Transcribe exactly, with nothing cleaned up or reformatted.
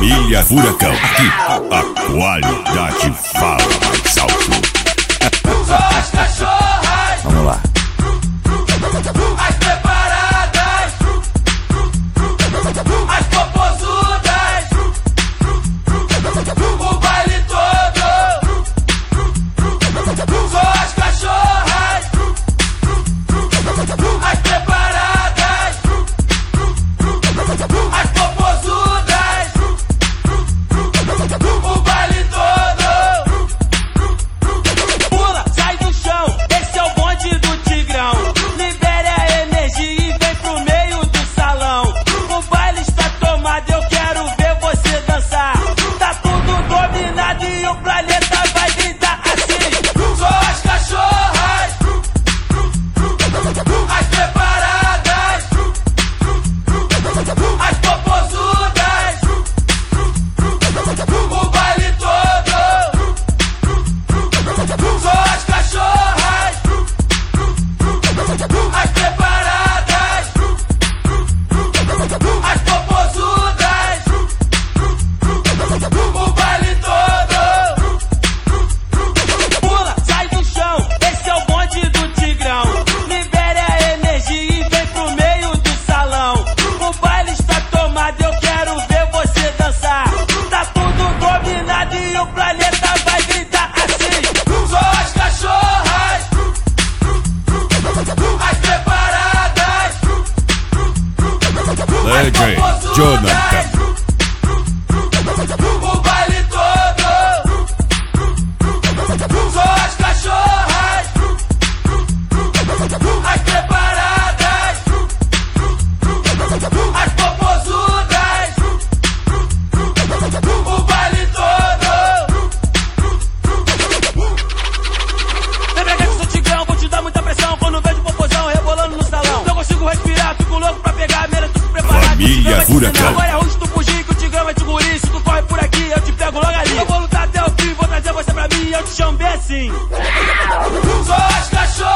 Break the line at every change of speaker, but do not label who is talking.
Família Furacão, aqui a qualidade fala mais alto.
Só as cachorras.
Vamos lá.
As preparadas. As popozudas. O baile todo. Só as cachorras. As preparadas. As popozudas. O baile todo. Pula, sai do chão. Esse é o bonde do Tigrão. Libere a energia e vem pro meio do salão. O baile está tomado, eu quero ver você dançar. Tá tudo dominado e o planeta vai gritar assim. Só as cachorras. As preparadas. As popozudas. O baile todo. Só as cachorras. As preparadas. As popozudas. O baile todo. Pula, sai do chão. Esse é o bonde do Tigrão. Libere a energia e vem pro meio do salão. O baile está tomado, eu quero ver você dançar. Tá tudo dominado e o planeta vai gritar assim. Só as cachorras. As preparadas.
D J Jonathan.
O baile todo. Só as cachorras. As preparadas. As popozudas. O baile todo. Vem pra cá que eu sou Tigrão, vou te dar muita pressão. Quando vejo popozão rebolando no salão, não consigo respirar, fico louco pra pegar a mira, tô preparado.
Família Furacão.
Agora é ruim tu fugir, que o Tigrão vai te engolir. Se tu corre por aqui, eu te pego logo ali. Eu vou lutar até o fim, vou trazer você pra mim e eu te chamo bem assim. Só as cachorras.